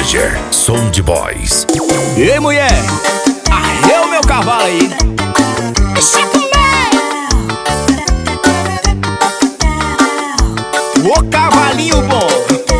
Manager, Sound Boys. Ei, mulher, arreia o meu cavalo aí. Ô cavalinho bom.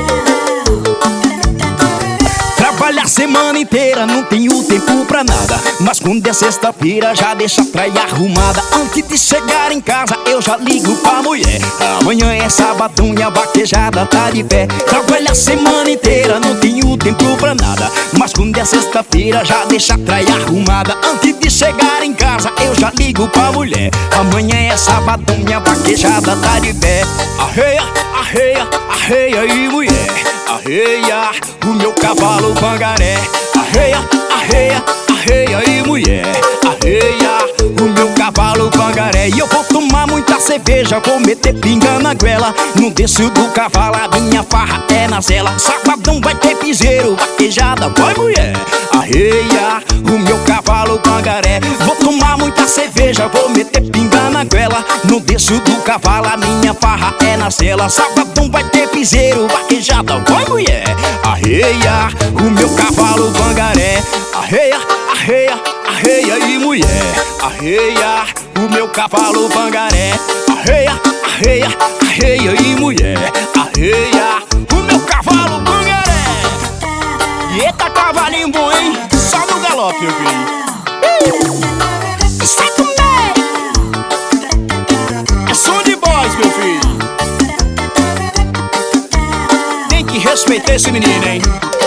Trabalha a semana inteira, não tenho tempo pra nada. Mas quando é sexta-feira já deixa a praia arrumada. Antes de chegar em casa eu já ligo pra mulher. Amanhã é sabadão e a vaquejada tá de pé. Trabalha a semana inteira, não tenho tempo pra nada. Mas quando é sexta-feira já deixa a praia arrumada. Antes de chegar em casa eu já ligo pra mulher. Amanhã é sabadão e a vaquejada tá de pé. Arreia, arreia, arreia aí, mulher. Arreia o meu cavalo pangaré. Arreia, arreia, arreia aí, mulher. Arreia o meu cavalo pangaré. E eu vou tomar muita cerveja, vou meter pinga na goela. Não desço do cavalo, a minha farra é na cela. Sabadão vai ter piseiro, vaquejada, vai, mulher. Arreia o meu cavalo pangaré. Vou tomar muita cerveja, vou meter pinga na goela. Não desço do cavalo, a minha farra é na cela. Sabadão vai ter piseiro, vaquejada, vai, mulher. Arreia o meu cavalo pangaré. Arreia, arreia, arreia aí, mulher. Arreia o meu cavalo pangaré. Arreia, arreia, arreia aí, mulher. Arreia o meu cavalo pangaré. Eita, cavalinho bom, hein? Só no galope, meu filho. É Sound Boys, meu filho. Tem que respeitar esse menino, hein?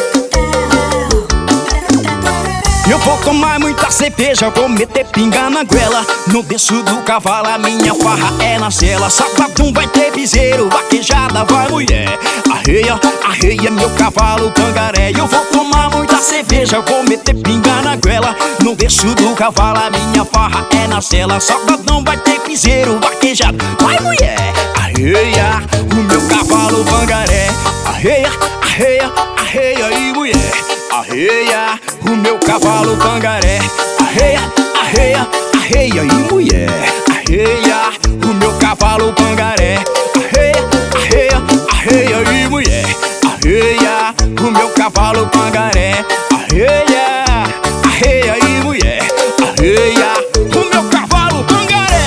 Eu vou tomar muita cerveja, vou meter pinga na goela. No desço do cavalo, a minha farra é na cela. Sabadão vai ter piseiro, vaquejada, vai, mulher. Arreia, arreia meu cavalo pangaré. Eu vou tomar muita cerveja, vou meter pinga na goela. No desço do cavalo, a minha farra é na cela. Sabadão vai ter piseiro, vaquejada, vai, mulher. Arreia o meu cavalo pangaré. Arreia, arreia, arreia aí, mulher. Arreia o meu cavalo pangaré. Arreia, arreia, arreia aí, mulher. Arreia o meu cavalo pangaré. Arreia, arreia, arreia aí, mulher. Arreia o meu cavalo pangaré. Arreia, arreia aí, mulher. Arreia o meu cavalo pangaré.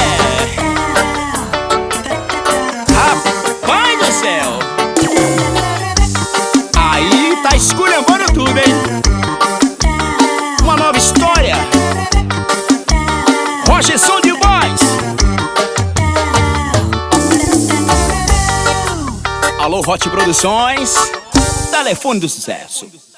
Rapaz do céu, aí tá esculhambando tudo, hein? Uma nova história. Roger Sound Boys. Alô, Hot Produções. Telefone do sucesso.